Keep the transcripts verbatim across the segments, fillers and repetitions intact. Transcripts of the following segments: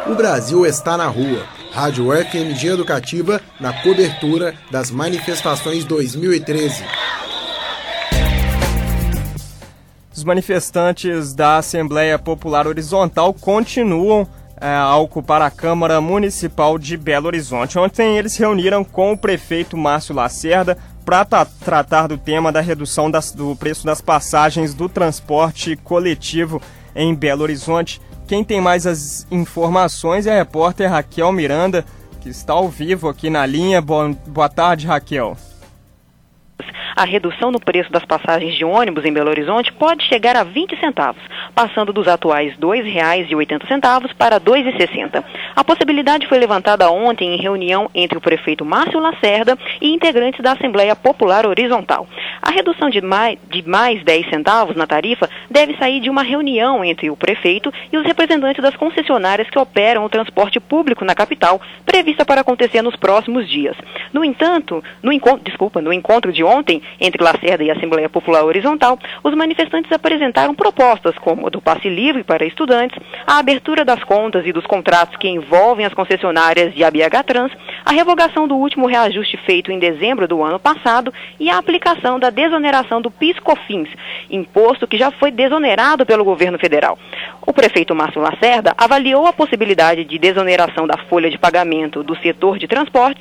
O Brasil está na rua. Rádio F M G Educativa na cobertura das manifestações dois mil e treze. Os manifestantes da Assembleia Popular Horizontal continuam é, a ocupar a Câmara Municipal de Belo Horizonte. Ontem eles se reuniram com o prefeito Márcio Lacerda para tratar do tema da redução das, do preço das passagens do transporte coletivo em Belo Horizonte. Quem tem mais as informações é a repórter Raquel Miranda, que está ao vivo aqui na linha. Boa, boa tarde, Raquel. A redução no preço das passagens de ônibus em Belo Horizonte pode chegar a vinte centavos, passando dos atuais dois reais e oitenta centavos para dois reais e sessenta centavos. A possibilidade foi levantada ontem em reunião entre o prefeito Márcio Lacerda e integrantes da Assembleia Popular Horizontal. A redução de mais, de mais dez centavos na tarifa deve sair de uma reunião entre o prefeito e os representantes das concessionárias que operam o transporte público na capital, prevista para acontecer nos próximos dias. No entanto, no encontro, desculpa, no encontro de ontem, entre Lacerda e a Assembleia Popular Horizontal, os manifestantes apresentaram propostas como a do passe livre para estudantes, a abertura das contas e dos contratos que envolvem as concessionárias de A B H Trans, a revogação do último reajuste feito em dezembro do ano passado e a aplicação da desoneração do PIS/COFINS, imposto que já foi desonerado pelo governo federal. O prefeito Márcio Lacerda avaliou a possibilidade de desoneração da folha de pagamento do setor de transportes,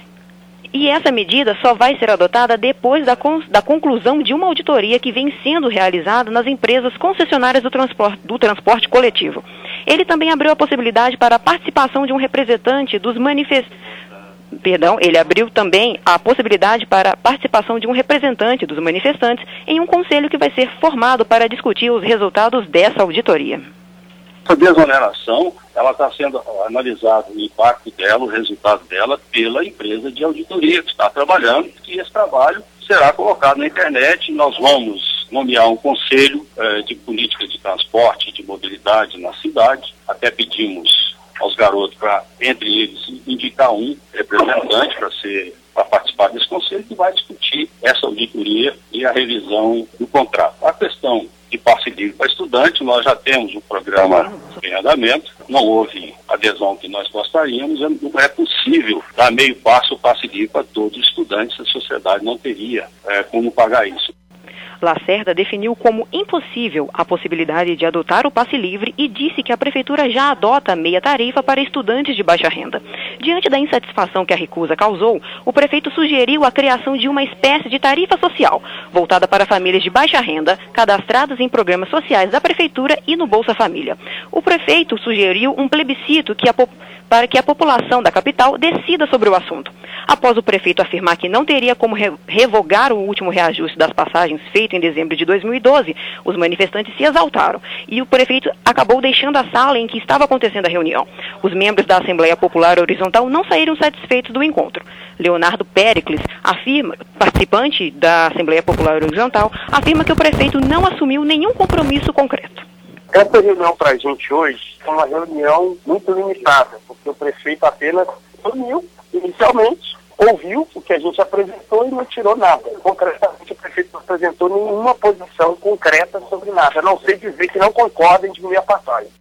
e essa medida só vai ser adotada depois da, con- da conclusão de uma auditoria que vem sendo realizada nas empresas concessionárias do transporte, do transporte coletivo. Ele também abriu a possibilidade para a participação de um representante dos manifestantes. Perdão, ele abriu também a possibilidade para a participação de um representante dos manifestantes em um conselho que vai ser formado para discutir os resultados dessa auditoria. Essa desoneração, ela está sendo analisada, o impacto dela, o resultado dela, pela empresa de auditoria que está trabalhando, e esse trabalho será colocado na internet. Nós vamos nomear um conselho eh, de política de transporte e de mobilidade na cidade. Até pedimos aos garotos para, entre eles, indicar um representante para ser para participar desse conselho, que vai discutir essa auditoria e a revisão do contrato. A questão de passe livre para estudante, nós já temos um programa em andamento, não houve adesão que nós gostaríamos, não é possível dar meio passo o passe livre para todos os estudantes, a sociedade não teria é, como pagar isso. Lacerda definiu como impossível a possibilidade de adotar o passe livre e disse que a prefeitura já adota meia tarifa para estudantes de baixa renda. Diante da insatisfação que a recusa causou, o prefeito sugeriu a criação de uma espécie de tarifa social, voltada para famílias de baixa renda, cadastradas em programas sociais da prefeitura e no Bolsa Família. O prefeito sugeriu um plebiscito que a para que a população da capital decida sobre o assunto. Após o prefeito afirmar que não teria como re- revogar o último reajuste das passagens feito em dezembro de dois mil e doze, os manifestantes se exaltaram e o prefeito acabou deixando a sala em que estava acontecendo a reunião. Os membros da Assembleia Popular Horizontal não saíram satisfeitos do encontro. Leonardo Péricles, afirma, participante da Assembleia Popular Horizontal, afirma que o prefeito não assumiu nenhum compromisso concreto. Essa reunião para a gente hoje é uma reunião muito limitada, porque o prefeito apenas reuniu inicialmente, ouviu o que a gente apresentou e não tirou nada. Concretamente, o prefeito não apresentou nenhuma posição concreta sobre nada, a não ser dizer que não concorda em diminuir a passagem.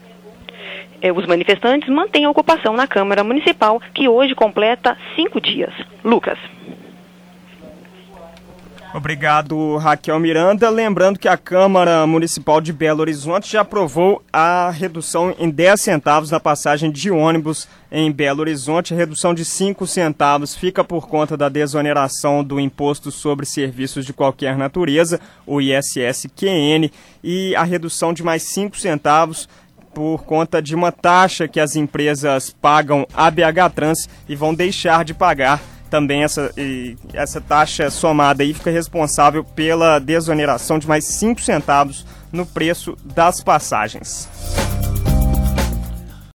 Os manifestantes mantêm a ocupação na Câmara Municipal, que hoje completa cinco dias. Lucas. Obrigado, Raquel Miranda. Lembrando que a Câmara Municipal de Belo Horizonte já aprovou a redução em dez centavos na passagem de ônibus em Belo Horizonte. A redução de cinco centavos fica por conta da desoneração do Imposto sobre Serviços de Qualquer Natureza, o I S S Q N, e a redução de mais cinco centavos por conta de uma taxa que as empresas pagam à B H Trans e vão deixar de pagar. Também essa, essa taxa somada aí fica responsável pela desoneração de mais cinco centavos no preço das passagens.